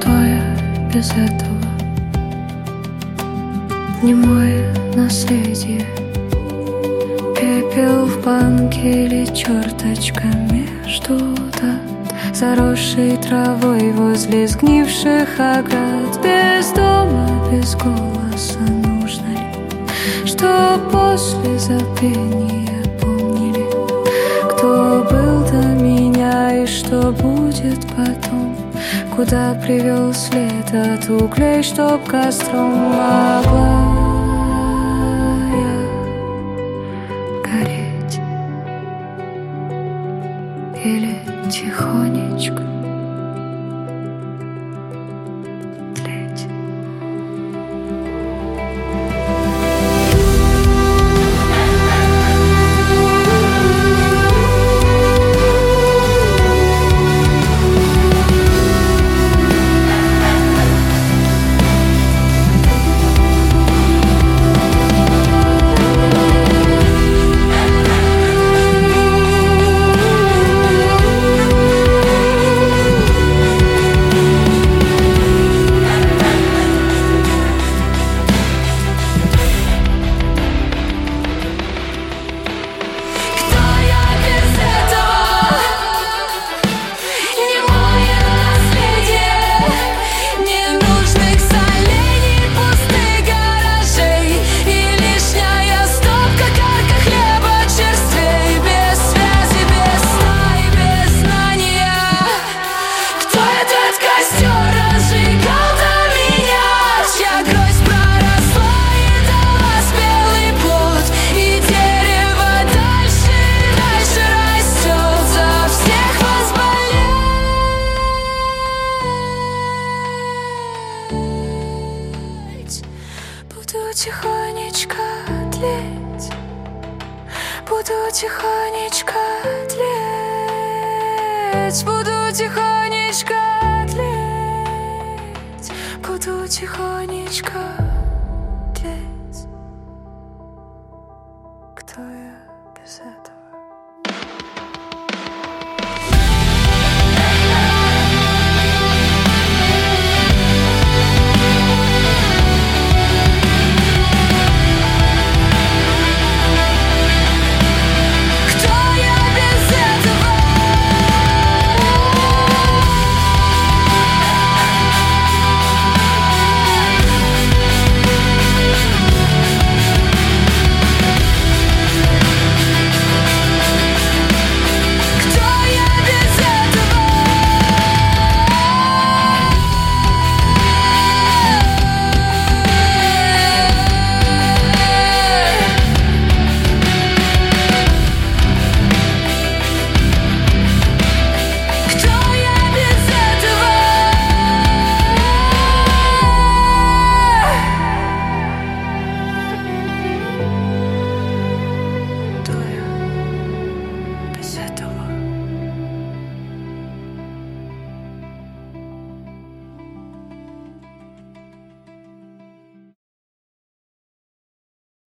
пустое без этого, немое наследие. Пепел в банке или черточка между дат, заросшей травой возле сгнивших оград. Без дома, без голоса, нужно ли, что после забвения помнили, кто был до меня и что будет потом, куда привел след от углей, чтоб костром могла гореть или тихонечко тлеть. Буду тихонечко тлеть, буду тихонечко тлеть, буду тихонечко тлеть, буду тихонечко